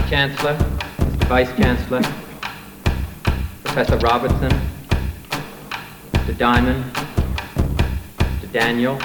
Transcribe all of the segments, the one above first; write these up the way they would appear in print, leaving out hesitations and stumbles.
Chancellor, Mr. Vice Chancellor, Professor Robertson, Mr. Diamond, Mr. Daniel,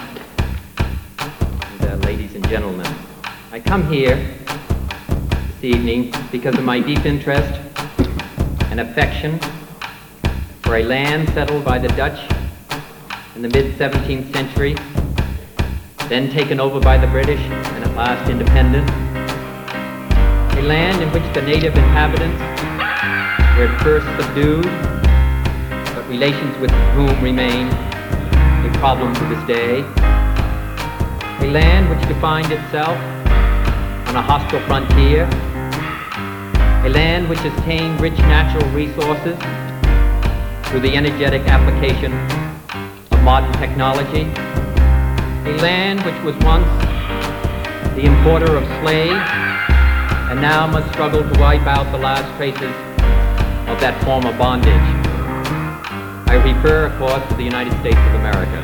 and ladies and gentlemen. I come here this evening because of my deep interest and affection for a land settled by the Dutch in the mid-17th century, then taken over by the British and at last independent. A land in which the native inhabitants were at first subdued, but relations with whom remain a problem to this day. A land which defined itself on a hostile frontier. A land which has attained rich natural resources through the energetic application of modern technology. A land which was once the importer of slaves and now must struggle to wipe out the last traces of that form of bondage. I refer, of course, to the United States of America.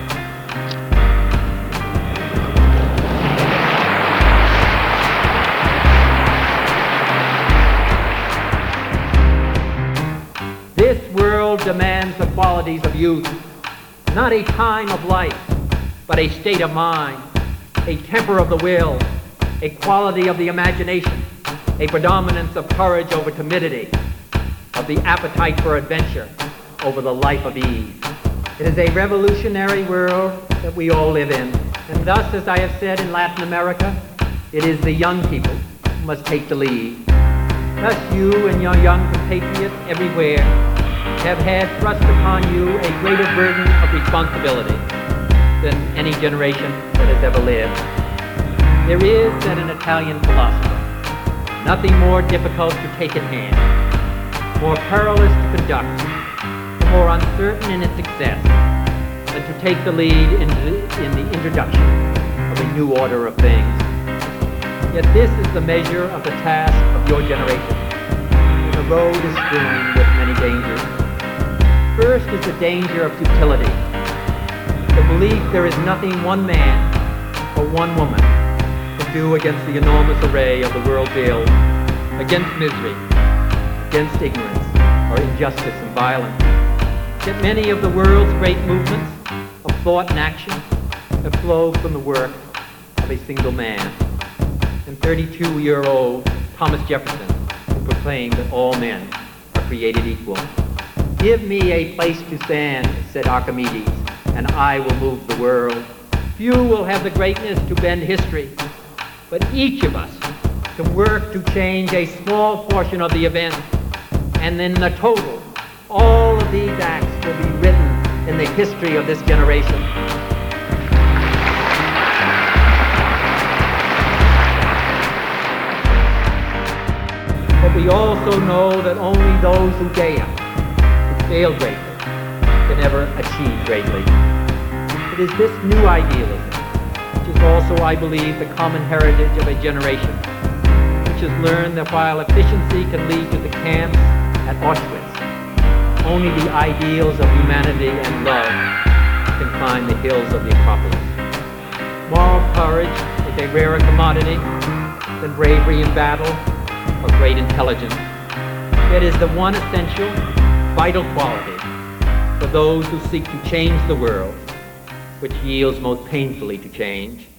This world demands the qualities of youth, not a time of life, but a state of mind, a temper of the will, a quality of the imagination, a predominance of courage over timidity, of the appetite for adventure over the life of ease. It is a revolutionary world that we all live in, and thus, as I have said in Latin America, it is the young people who must take the lead. Thus you and your young compatriots everywhere have had thrust upon you a greater burden of responsibility than any generation that has ever lived. There is, said an Italian philosopher, nothing more difficult to take in hand, more perilous to conduct, more uncertain in its success, than to take the lead in the introduction of a new order of things. Yet this is the measure of the task of your generation. The road is strewn with many dangers. First is the danger of futility, the belief there is nothing one man or one woman can do against the enormous array of the world build, against misery, against ignorance, or injustice and violence. Yet many of the world's great movements of thought and action have flowed from the work of a single man. And 32-year-old Thomas Jefferson, who proclaimed that all men are created equal. Give me a place to stand, said Archimedes, and I will move the world. Few will have the greatness to bend history, but each of us can work to change a small portion of the event, and in the total, all of these acts will be written in the history of this generation. But we also know that only those who dare, who fail greatly, can ever achieve greatly. It is this new idealism, which is also, I believe, the common heritage of a generation, which has learned that while efficiency can lead to the camps at Auschwitz, only the ideals of humanity and love can climb the hills of the Acropolis. Moral courage is a rarer commodity than bravery in battle or great intelligence. It is the one essential, vital quality for those who seek to change the world, which yields most painfully to change.